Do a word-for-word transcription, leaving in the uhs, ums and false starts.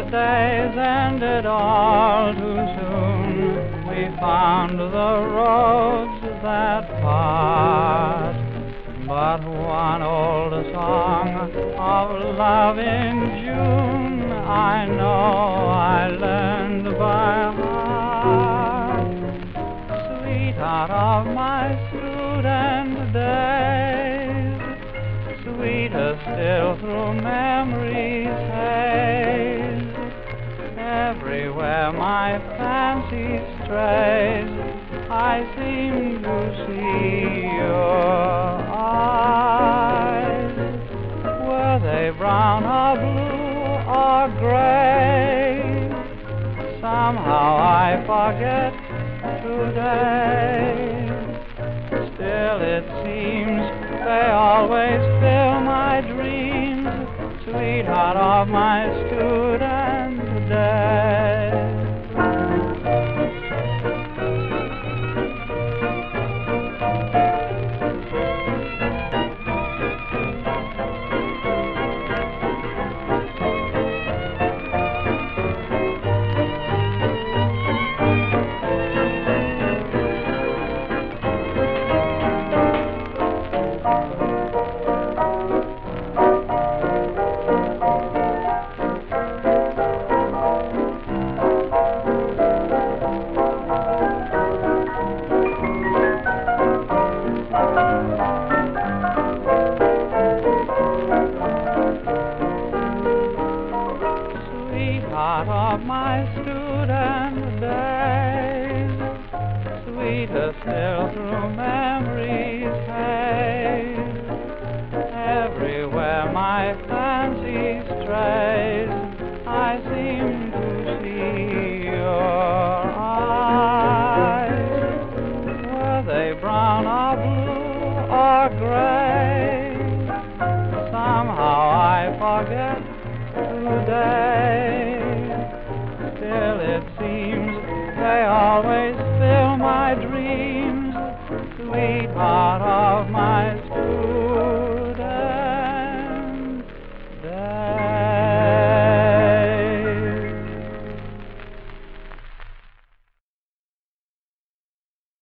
days ended all too soon. We found the roads that part, but one old song of love in June I know I learned by heart. Sweetheart of my student days, sweeter still through memory's haze. Everywhere my fancy strays, I seem to see your eyes. Were they brown or blue or gray? Somehow I forget today. Still it seems they always fill my dreams, sweetheart of my student days. Sweetheart of my student days, sweeter still through memory's haze. Everywhere my fancy strays, I seem to see your eyes. Were they brown or blue or gray? Somehow I forget today. Still it seems they always fill my dreams, sweetheart of my